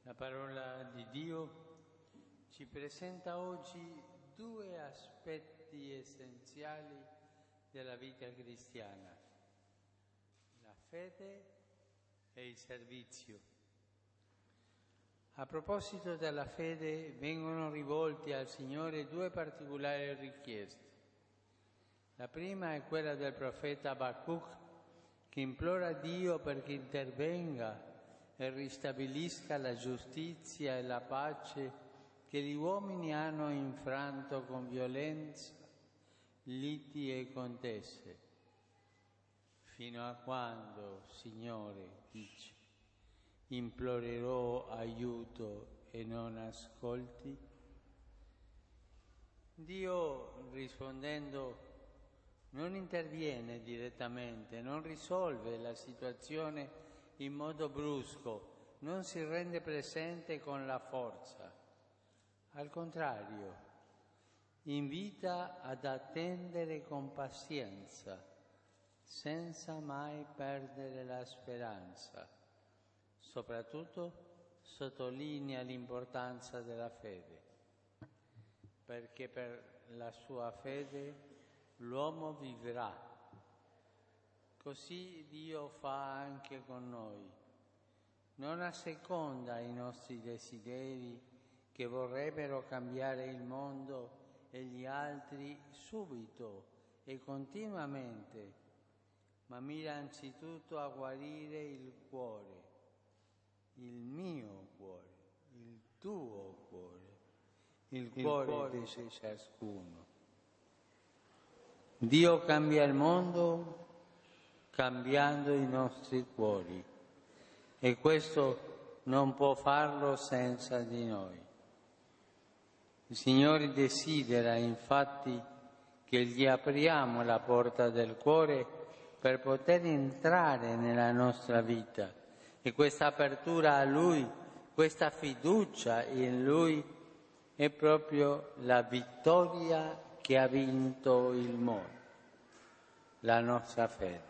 La parola di Dio ci presenta oggi due aspetti essenziali della vita cristiana: la fede e il servizio. A proposito della fede, vengono rivolti al Signore due particolari richieste. La prima è quella del profeta Abacuc, che implora Dio perché intervenga e ristabilisca la giustizia e la pace che gli uomini hanno infranto con violenza, liti e contese. Fino a quando, Signore, dice, implorerò aiuto e non ascolti? Dio, rispondendo, non interviene direttamente, non risolve la situazione in modo brusco, non si rende presente con la forza. Al contrario, invita ad attendere con pazienza, senza mai perdere la speranza. Soprattutto sottolinea l'importanza della fede, perché per la sua fede l'uomo vivrà. Così Dio fa anche con noi. Non asseconda i nostri desideri che vorrebbero cambiare il mondo e gli altri subito e continuamente, ma mira anzitutto a guarire il cuore, il mio cuore, il tuo cuore, il cuore di ciascuno. Dio cambia il mondo cambiando i nostri cuori, e questo non può farlo senza di noi. Il Signore desidera infatti che gli apriamo la porta del cuore per poter entrare nella nostra vita, e questa apertura a Lui, questa fiducia in Lui è proprio la vittoria che ha vinto il mondo, la nostra fede.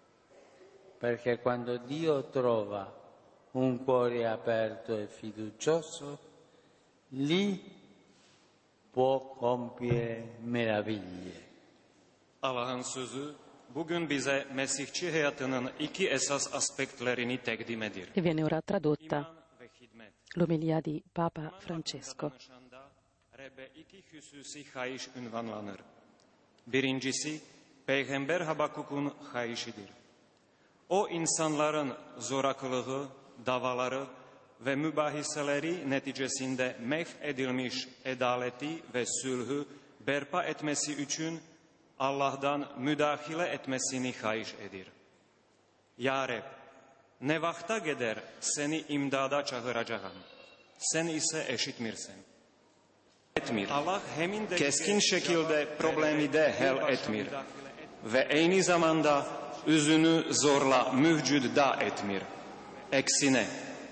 Perché quando Dio trova un cuore aperto e fiducioso, lì può compiere meraviglie. Allah'ın sözü bugün bize Mesihçi hayatının iki esas aspektlerini takdim edir. E viene ora tradotta İman ve hizmet. l'omelia di Papa Francesco. Rebe iki hususi hayiş ünvanlanır. Birincisi, Peygamber Habakuk'un hayişidir. O insanların zorakılığı, davaları ve mübahiseleri neticesinde mef edilmiş adaleti ve sülhü berpa etmesi için Allah'tan müdahale etmesini hayiş edir. Ya Rab, ne vakta gider seni imdada çağıracağım, sen ise eşitmirsin. Etmir. Allah keskin şekilde problemi de hel etmir ve aynı zamanda üzünü zorla müvcud da etmir. Eksine,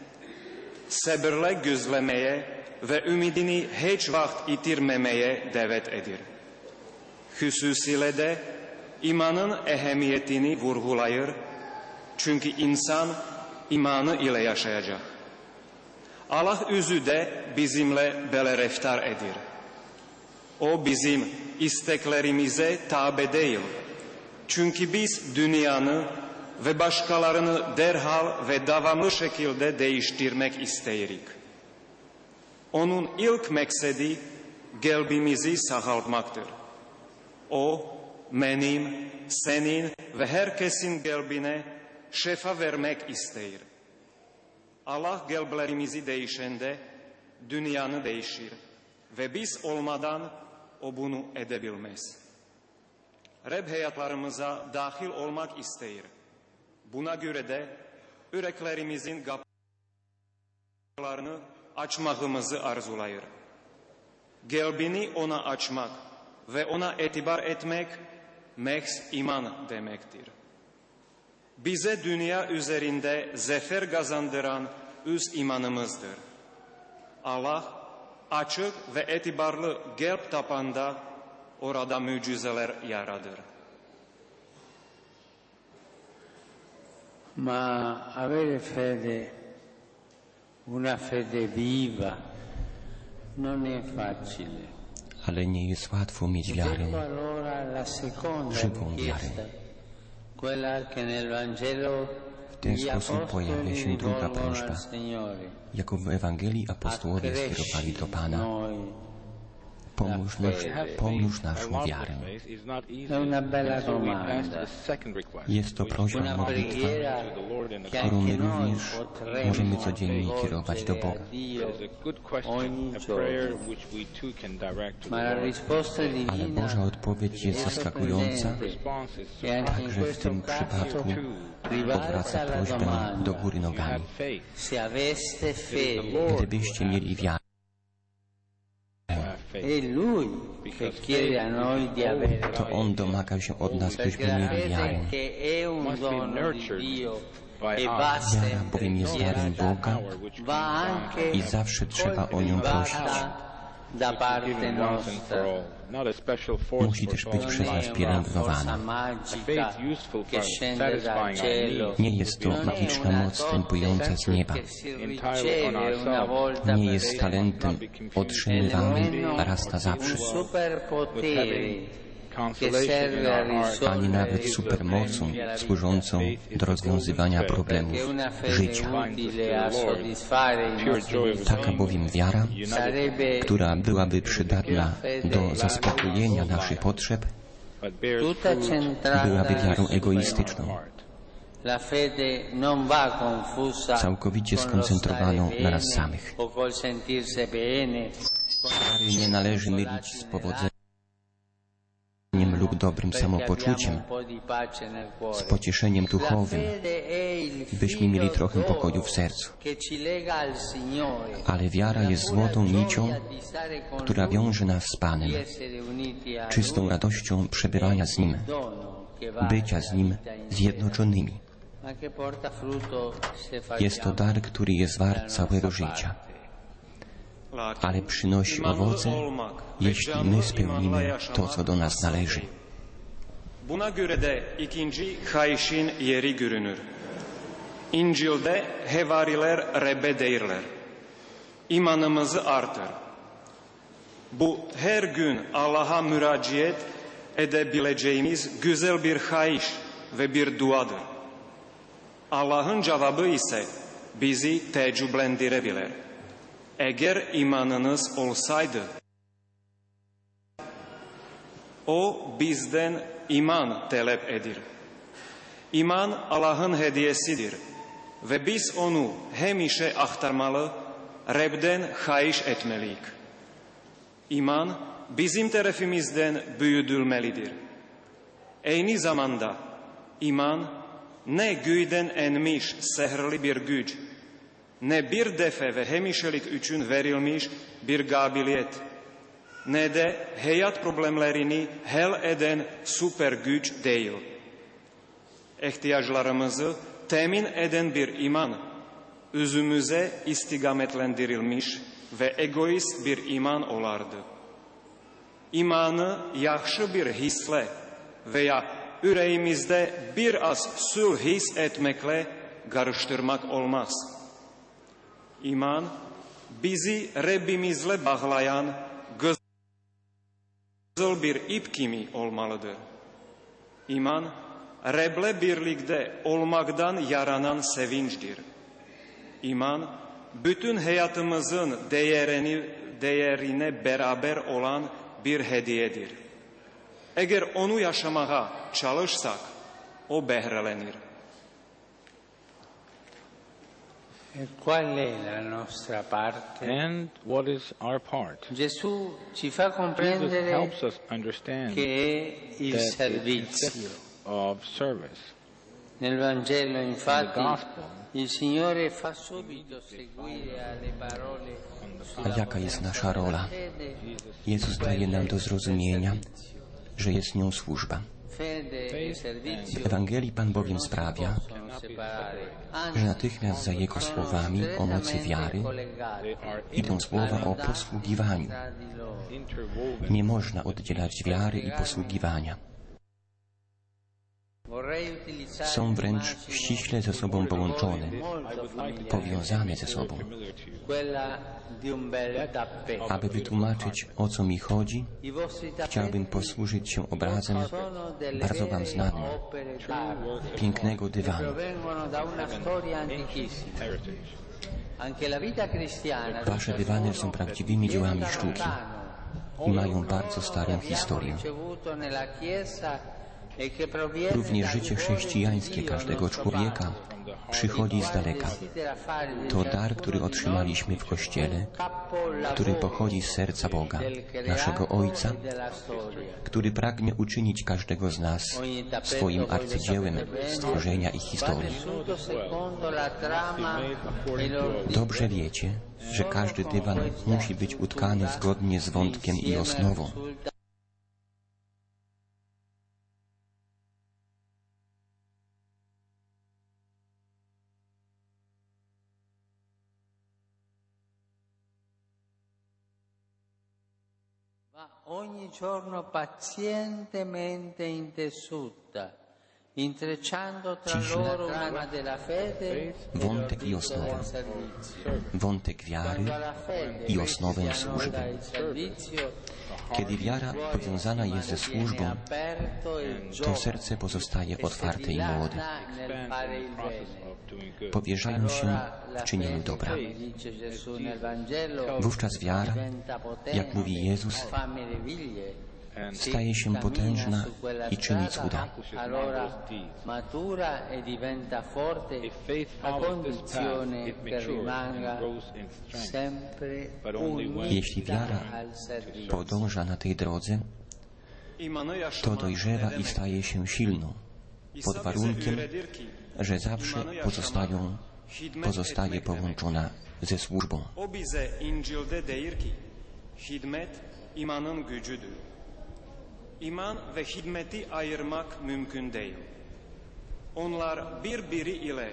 sabırla gözlemeye ve ümidini hiç vakt itirmemeye davet edir. Hüsusiyle de imanın ehemmiyetini vurgulayır, çünkü insan imanı ile yaşayacak. Allah özü de bizimle böyle reftar edir. O bizim isteklerimize tabe değil. Çünkü biz dünyanı ve başkalarını derhal ve devamlı şekilde değiştirmek isteyirik. Onun ilk maksedi kalbimizi sağaltmaktır. O, benim, senin ve herkesin kalbine şefa vermek isteyir. Allah kalplerimizi değişende dünyanı değişir ve biz olmadan o bunu edebilmez. Rab hayatlarımıza dahil olmak isteyir. Buna göre de yüreklerimizin kapılarını açmağımızı arzulayır. Kalbini ona açmak ve ona itibar etmek mehz iman demektir. Bize dünya üzerinde zafer kazandıran öz imanımızdır. Allah açık ve itibarlı kalp tapanda orada mucizeler yaradır. Ma avere fede Una fede viva non è facile. Ale nie jest łatwo mieć wiarę, Ecco allora la seconda żywą richiesta, wiarę. quella che nel Vangelo W ten gli sposób pojawia się apostoli druga rivolgono prośba, al Signore. jaką w Ewangelii apostołowie skierowali do Pana. Noi. Pomnóż naszą wiarę. È una bella domanda, Jest to prośba, una modlitwa, preghiera che którą my anche noi również możemy potremmo codziennie kierować do rivolgere Boga. a Dio ogni giorno. Ma la risposta Ale divina Boża odpowiedź jest zaskakująca. e anche in Także w questo tym caso przypadku ribalta odwraca la prośbę domanda. do góry nogami. Se aveste fede, Gdybyście mieli wiarę, è Lui che chiede a noi di avere to On domaga się od nas, perché byśmy la mieli fede wiarę. che è un dono di Dio e va Wiara bowiem jest darem Boga va anche i zawsze trzeba o nią prosić. coltivata da parte nostra. Musi też być przez nas pielęgnowana. Magica che scende dal cielo. Nie jest to magiczna moc stępująca z nieba. Che si riceve una volta Nie per jest sempre. talentem otrzymywanym raz na zawsze, Un superpotere che serve a risolvere ani nawet i supermocą problemi della vita. służącą do rozwiązywania problemów Che una fede życia. utile a soddisfare i nostri bisogni Taka bowiem wiara, sarebbe która byłaby przydatna do zaspokojenia naszych potrzeb, tutta centrata byłaby wiarą sul egoistyczną, La fede non va confusa całkowicie con lo skoncentrowaną stare na nas bene samych. o col sentirsi bene. Wiary nie należy mylić z powodzeniem lub dobrym samopoczuciem, z pocieszeniem duchowym, byśmy mieli trochę pokoju w sercu. Ale wiara jest złotą nicią, która wiąże nas z Panem, czystą radością przebywania z Nim, bycia z Nim zjednoczonymi. Jest to dar, który jest wart całego życia, ale przynosi owoce, jeśli my spełnimy to, co do nas należy. Buna göre de ikinci kayışın yeri görünür. İncil'de hevariler Rebbe deyirler. İmanımızı artır. Bu her gün Allah'a müraciət edebileceğimiz güzel bir kayış ve bir duadır. Allah'ın cevabı ise bizi tecrüblendirebilir. Eğer imanınız olsaydı, O bizden iman talep edir. İman Allah'ın hediyesidir ve biz onu hemişe aktarmalı, Rab'den hayiş etmeliyik. İman bizim tarafımızdan büyütülmelidir. Aynı zamanda iman ne göğden inmiş sihirli bir güç, ne bir defa ve hemişelik için verilmiş bir kabiliyet, ne de hayat problemlerini hal eden süper güç değil. İhtiyaçlarımızı temin eden bir iman, özümüze istikametlendirilmiş ve egoist bir iman olardı. İmanı yaxşı bir hisle veya yüreğimizde biraz sül his etmekle karıştırmak olmaz. İman, bizi Rabbimizle bağlayan güzel bir ip kimi olmalıdır. İman, Rab'le birlikte olmaktan yaranan sevinçtir. İman, bütün hayatımızın değerine beraber olan bir hediyedir. Eğer onu yaşamaya çalışsak, o behrelenir. E qual è la nostra parte? And what is our part? Gesù ci fa Jesus comprendere helps us understand che è il that it servizio. consists of service. Nel Vangelo, infatti, Gospel, il Signore fa subito seguire alle parole A jaka jest nasza rola? Jezus daje nam do zrozumienia, że jest nią służba. fede e W servizio Ewangelii Pan bowiem sprawia, sono separare, że natychmiast za Jego słowami o mocy wiary idą słowa o posługiwaniu. tra di loro. interwoven Nie można oddzielać wiary i posługiwania. Są wręcz ściśle ze sobą połączone, powiązane ze sobą. Aby wytłumaczyć, o co mi chodzi, chciałbym posłużyć się obrazem bardzo Wam znanym, pięknego dywanu. Wasze dywany są prawdziwymi dziełami sztuki i mają bardzo starą historię. Również życie chrześcijańskie każdego człowieka przychodzi z daleka. To dar, który otrzymaliśmy w Kościele, który pochodzi z serca Boga, naszego Ojca, który pragnie uczynić każdego z nas swoim arcydziełem stworzenia i historii. Dobrze wiecie, że każdy dywan musi być utkany zgodnie z wątkiem i osnową. Ogni giorno pazientemente intessuta, intrecciando tra loro una della fede, wątek i osnowę, wątek wiary i osnowę służby. Kiedy wiara powiązana jest ze służbą, to serce pozostaje otwarte i młode. Powierzają się w czynieniu dobra. Wówczas wiara, jak mówi Jezus, staje się potężna i czyni cuda. Jeśli wiara podąża na tej drodze, to dojrzewa i staje się silną, pod warunkiem, że zawsze pozostaje połączona ze służbą. İman ve hidmeti ayırmak mümkün değil. Onlar birbiri ile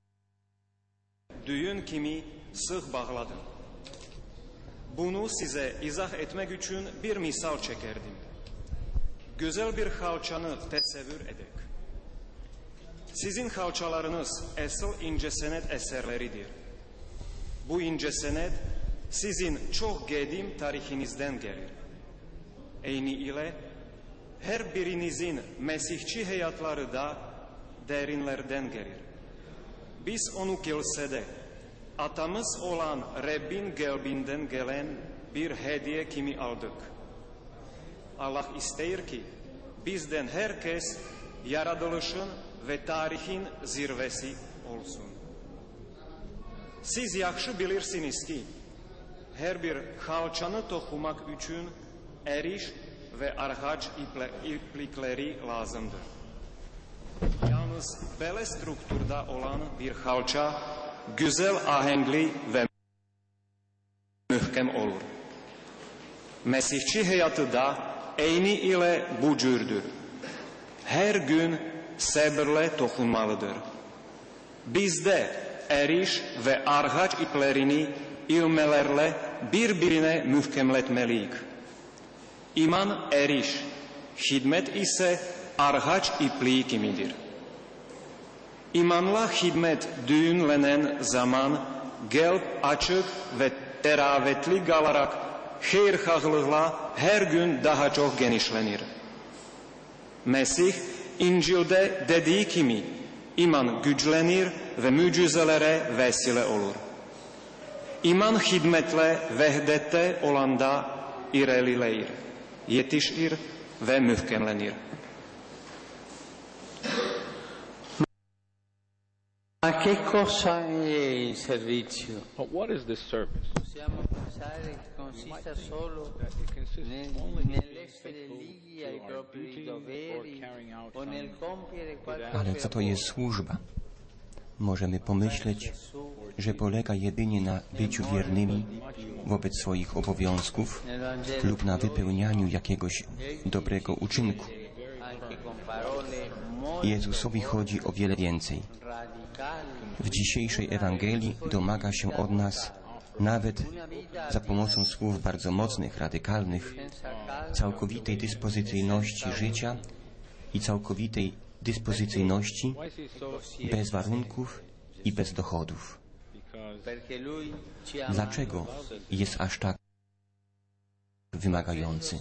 düğün kimi sık bağladı. Bunu size izah etmek için bir misal çekerdim. Güzel bir halçanı tesevvür edek. Sizin halçalarınız asıl ince senet eserleridir. Bu ince senet sizin çok gedim tarihinizden gelir. Eyni ile her birinizin Mesihçi hayatları da derinlerden gelir. Biz onu gelse de atamız olan Rabbin gelbinden gelen bir hediye kimi aldık. Allah ister ki bizden herkes yaratılışın ve tarihin zirvesi olsun. Siz yaxşı bilirsiniz ki her bir halçanı toxumak için eriş ve arhaç iplikleri lazımdır. Yalnız böyle strukturda olan bir halça güzel ahenkli ve mühkem olur. Mesihçi hayatı da eyni ile bu cürdür. Her gün sabırla dokunmalıdır. Bizde eriş ve arhaç iplerini ilmelerle birbirine mühkemletmeliyiz. İman eriş, hidmet ise arhaç ipliği kimidir. İmanla hidmet düğünlenen zaman gelip açık ve teravetli kalarak hayırxahlıqla her gün daha çok genişlenir. Mesih İncil'de dediği kimi iman güçlenir ve mucizelere vesile olur. İman hidmetle vehdette olanda ilerleyir, yetişir ve mühkemlenir. Ma che cosa è il servizio? But what is this service? Possiamo pensare che consista solo nell'essere lighi ai propri doveri o nel compiere qualche Ale co to jest służba? Możemy pomyśleć, że polega jedynie na byciu wiernymi wobec swoich obowiązków lub na wypełnianiu jakiegoś dobrego uczynku. Jezusowi chodzi o wiele więcej. W dzisiejszej Ewangelii domaga się od nas, nawet za pomocą słów bardzo mocnych, radykalnych, całkowitej dyspozycyjności życia i całkowitej dyspozycyjności, bez warunków i bez dochodów. Dlaczego jest aż tak wymagający?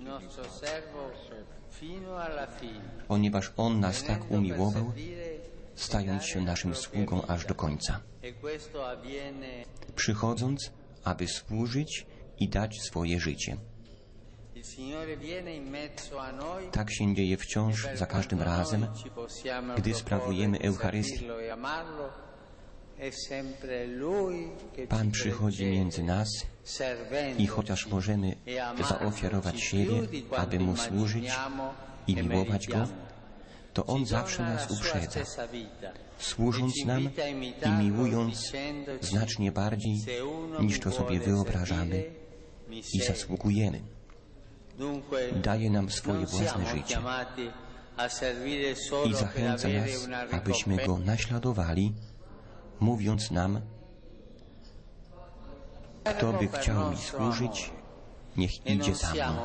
Ponieważ On nas tak umiłował, stając się naszym sługą aż do końca, przychodząc, aby służyć i dać swoje życie. Tak się dzieje wciąż za każdym razem, gdy sprawujemy Eucharystię. Pan przychodzi między nas i chociaż możemy zaofiarować siebie, aby Mu służyć i miłować Go, to On zawsze nas uprzedza, służąc nam i miłując znacznie bardziej, niż to sobie wyobrażamy i zasługujemy. Daje nam swoje własne życie i zachęca nas, abyśmy Go naśladowali, mówiąc nam: kto by chciał mi służyć, niech idzie za mną.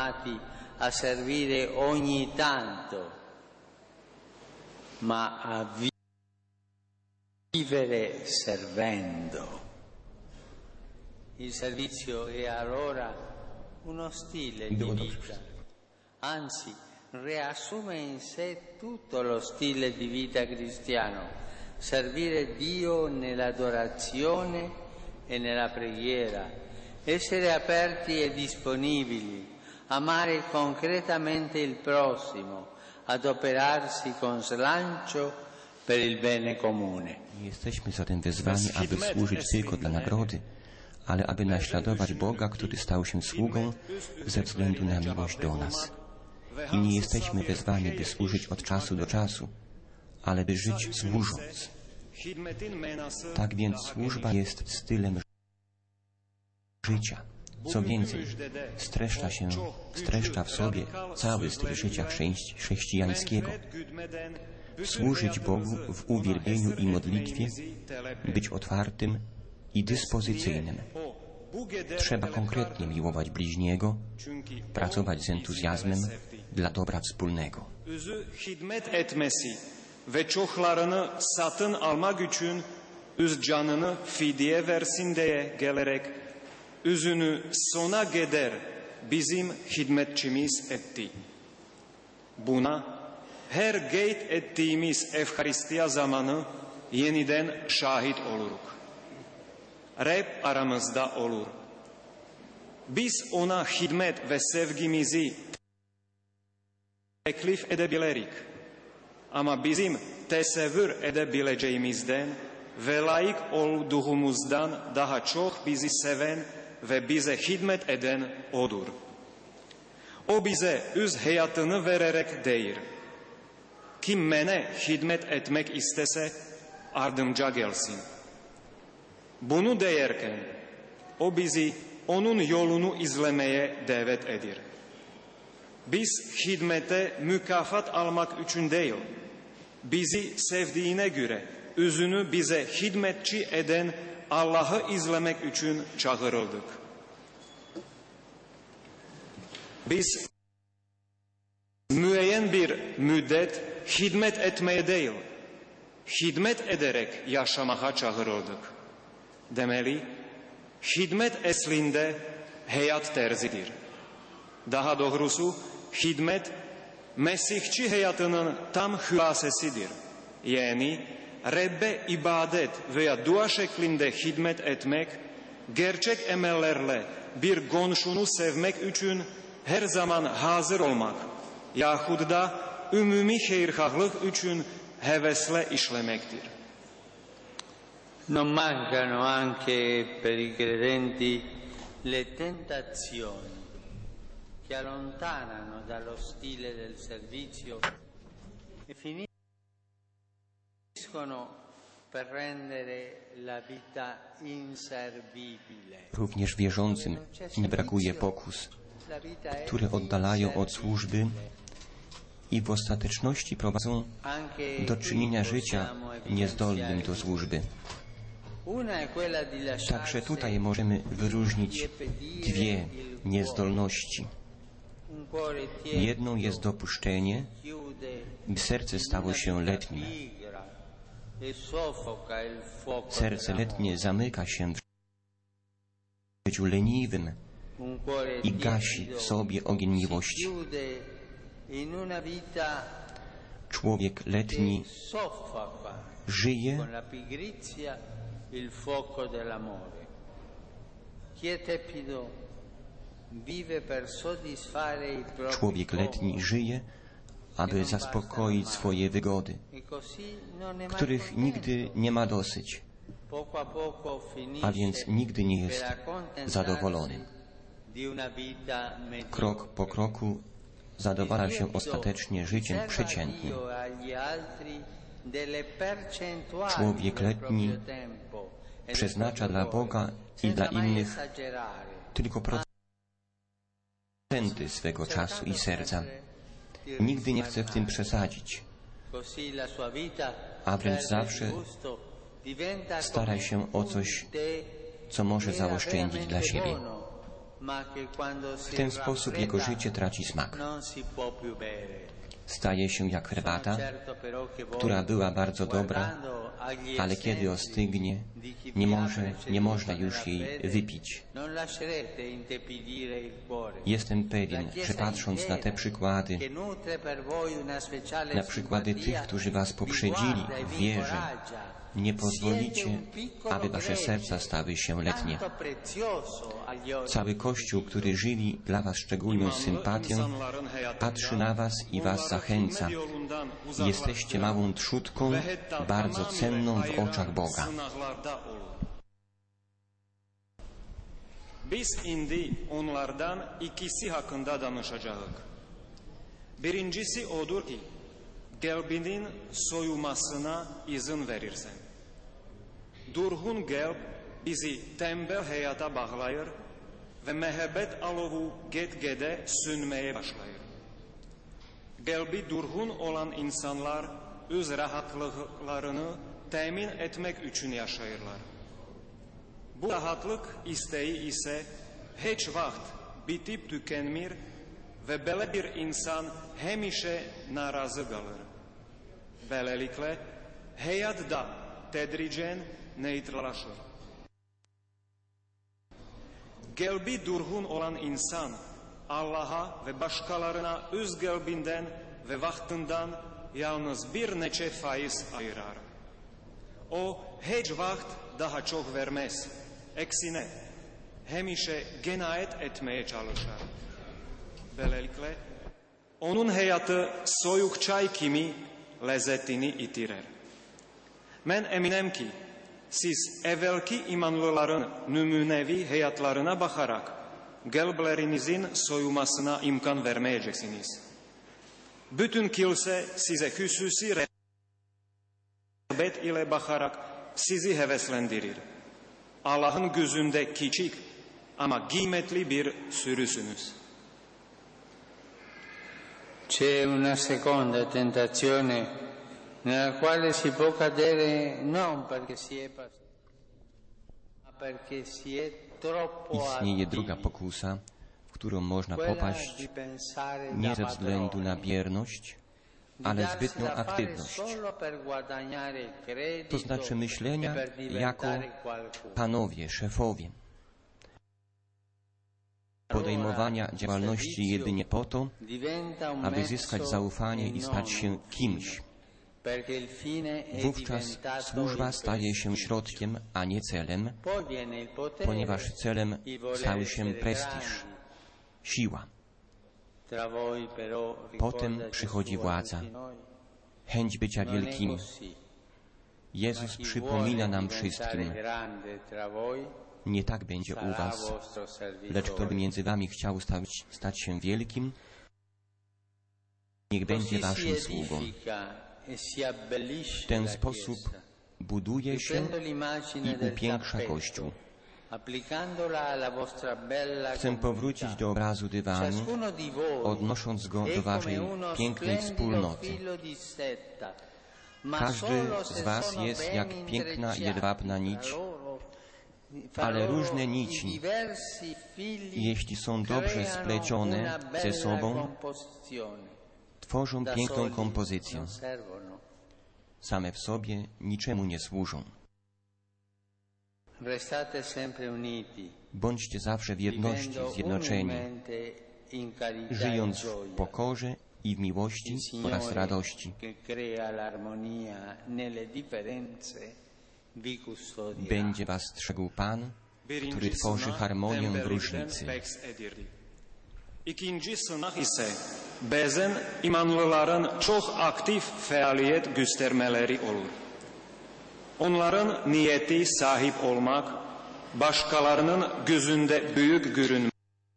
Ma a vivere servendo. Il servizio è allora uno stile di vita, anzi riassume in sé tutto lo stile di vita cristiano, servire Dio nell'adorazione e nella preghiera, essere aperti e disponibili, amare concretamente il prossimo, adoperarsi con slancio per il bene comune. Nie jesteśmy zatem wezwani, aby służyć tylko dla nagrody, ale aby naśladować Boga, który stał się sługą ze względu na miłość do nas. I nie jesteśmy wezwani, by służyć od czasu do czasu, ale by żyć służąc. Tak więc służba jest stylem życia. Co więcej, streszcza w sobie cały styl życia chrześcijańskiego. Służyć Bogu w uwielbieniu i modlitwie, być otwartym i dyspozycyjnym. Trzeba konkretnie miłować bliźniego, pracować z entuzjazmem dla dobra wspólnego. Ve çoxlarını satın almak için üz canını fidye versin diye gelerek üzünü sona kadar bizim hizmetçimiz etti. Buna her gayet ettiğimiz Evharistiya zamanı yeniden şahit oluruk. Rab aramızda olur. Biz ona hizmet ve sevgimizi teklif edebilirik. Ama bizim tesevvür edebileceğimizden ve layık olduğumuzdan daha çok bizi seven ve bize hizmet eden O'dur. O bize öz hayatını vererek değil. Kim mene hizmet etmek istese ardımca gelsin. Bunu derken o bizi onun yolunu izlemeye davet edir. Biz hizmete mükafat almak için değil, bizi sevdiğine göre özünü bize hizmetçi eden Allah'ı izlemek için çağırıldık. Biz müeyyen bir müddet hizmet etmeye değil, hizmet ederek yaşamaya çağırıldık. Demeli, hizmet eslinde hayat terzidir. Daha doğrusu hizmet Mesihçi hayatının tam hülasesidir. Yani Rabbe ibadet veya dua şeklinde hizmet etmek, gerçek emellerle bir komşunu sevmek için her zaman hazır olmak yahut da ümumi hayırhahlık için hevesle işlemektir. Non mancano anche per i credenti le tentazioni che allontanano dallo stile del servizio e finiscono per rendere la vita inservibile. Również wierzącym nie brakuje pokus, które oddalają od służby i w ostateczności prowadzą do czynienia życia niezdolnym do służby. Także tutaj możemy wyróżnić dwie niezdolności. Jedną jest dopuszczenie, by serce stało się letnim. Serce letnie zamyka się w życiu leniwym i gasi w sobie ogień miłości. Człowiek letni żyje Człowiek letni żyje, aby zaspokoić swoje wygody, których nigdy nie ma dosyć, a więc nigdy nie jest zadowolony. Krok po kroku zadowala się ostatecznie życiem przeciętnym. Człowiek letni przeznacza dla Boga i dla innych tylko procenty swego czasu i serca. Nigdy nie chce w tym przesadzić, a wręcz zawsze stara się o coś, co może zaoszczędzić dla siebie. W ten sposób jego życie traci smak. Staje się jak herbata, która była bardzo dobra, ale kiedy ostygnie, nie można już jej wypić. Jestem pewien, że patrząc na te przykłady, na przykłady tych, którzy was poprzedzili w wierze, nie pozwolicie, aby wasze serca stały się letnie. Cały Kościół, który żywi dla was szczególną sympatią, patrzy na was i was zachęca. Jesteście małą trzódką, bardzo cenną w oczach Boga. Biz indi onlardan ikisi hakkında danışacağız. Birincisi odur ki, gelbinin soyulmasına izin verirsen. Durgun gelb bizi tembel hayata bağlayır ve mehabbet alovu get-gede sönmeye başlayır. Gelbi durgun olan insanlar öz rahatlıklarını temin etmek için yaşayırlar. Bu rahatlık isteği ise hiç vakt bitip tükenmir ve belə bir insan hemişe narazı kalır. Böylelikle hayat da tedricen neytrallaşır. Gelbi durgun olan insan Allah'a ve başkalarına öz gelbinden ve vaktinden yalnız bir neçe faiz ayırar. O hiç vakt daha çok vermez. Eksine hemişe genayet etmeye çalışır. Böylelikle onun hayatı soyuk çay kimi lezzetini itirer. Ben eminim ki siz evvelki imanlıların nümunevi hayatlarına bakarak gelblerinizin soyulmasına imkan vermeyeceksiniz. Bütün kilise size hususi rağbet ile bakarak sizi heveslendirir. Allah'ın gözünde küçük ama kıymetli bir sürüsünüz. C'è una seconda tentazione nella quale si può cadere non perché si è passato, ma perché si è troppo Istnieje druga pokusa, w którą można popaść nie ze względu na bierność, ale zbytną aktywność. To znaczy myślenia jako panowie, szefowie. Podejmowania działalności jedynie po to, aby zyskać zaufanie i stać się kimś. Wówczas służba staje się środkiem, a nie celem, ponieważ celem stał się prestiż, siła. Potem przychodzi władza, chęć bycia wielkim. Jezus przypomina nam wszystkim: nie tak będzie u was, lecz kto by między wami chciał stać się wielkim, niech będzie waszym sługą. W ten sposób buduje się i upiększa Kościół. Chcę powrócić do obrazu dywanu, odnosząc go do waszej pięknej wspólnoty. Każdy z was jest jak piękna jedwabna nić, ale różne nici, jeśli są dobrze splecione ze sobą, tworzą piękną kompozycję. Same w sobie niczemu nie służą. Bądźcie zawsze w jedności, zjednoczeni, żyjąc w pokorze i w miłości oraz radości. Będzie was strzegł Pan, który tworzy harmonię w różnicy. İkincisi ise bazen imanlıların çok aktif faaliyet göstermeleri olur. Onların niyeti sahip olmak, başkalarının gözünde büyük görünmek,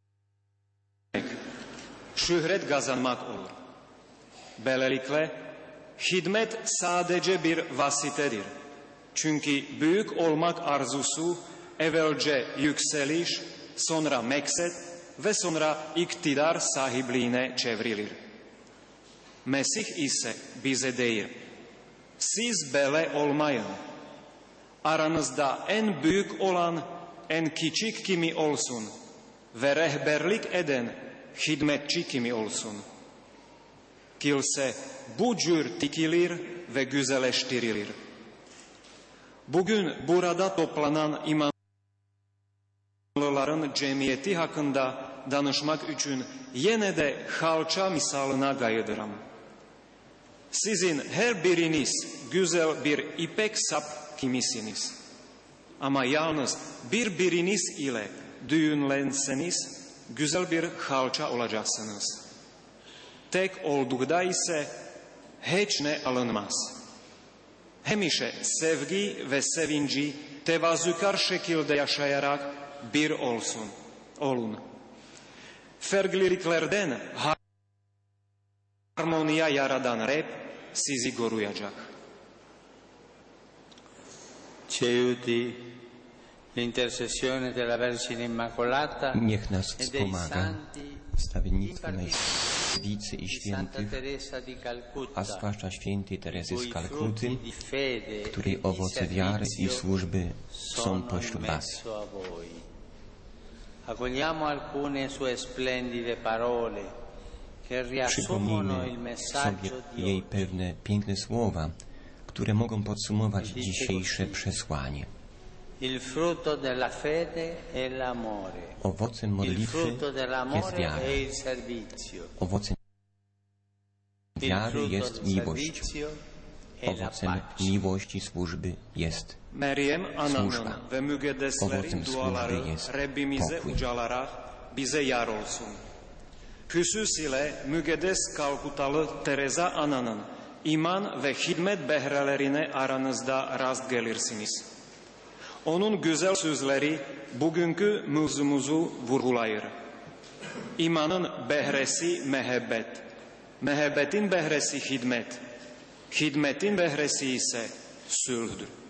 şöhret kazanmak olur. Böylelikle hizmet sadece bir vasitedir. Çünkü büyük olmak arzusu evvelce yükseliş, sonra mekset ve sonra iktidar sahipliğine çevrilir. Mesih ise bize değil, siz böyle olmayın. Aranızda en büyük olan en küçük kimi olsun ve rehberlik eden hizmetçi kimi olsun. Kilise bu cür dikilir ve güzelleştirilir. Bugün burada toplanan imanlıların cemiyeti hakkında danışmak için yine de halça misalına gaydıram. Sizin her biriniz güzel bir ipek sap kimisiniz. Ama yalnız birbiriniz ile düğünlenseniz güzel bir halça olacaksınız. Tek oldukta ise hiç ne alınmaz. Hemişe sevgi ve sevinci tevazukar şekilde yaşayarak bir olun. Farklılıklardan harmonia yaradan Rab sizi koruyacak. Ci aiuti l'intercessione della Vergine Immacolata Niech nas e dei wspomaga santi wstawiennictwo Najświętszej i Santa Świętych, Teresa di a Calcutta, zwłaszcza świętej Teresy z cui Kalkuty, frutti di fede której e di owoce wiary i servizio służby są sono pośród in was. mezzo a voi. Accogliamo alcune sue splendide parole che riassumono il Przypomnijmy messaggio sobie di jej oggi. pewne piękne słowa, które mogą podsumować dzisiejsze przesłanie. Il frutto della fede è l'amore. Owocem Il modlitwy frutto jest dell'amore wiara. è il servizio. Owocem Il wiary frutto jest del miłość. servizio è la Owocem pace. miłości służby jest Meryem ananın Służba. ve mügeddeslerin Owocem duaları służby jest Rabbimize pokój. ucalarak bize yar olsun. Hüsusiyle mügeddes Kalkutalı Teresa ananın iman ve hizmet behrelerine aranızda rast gelirsiniz. Onun güzel sözleri bugünkü mevzumuzu vurgulayır. İmanın behresi mehabbet, mehabbetin behresi hizmet, hizmetin behresi ise sülhdür.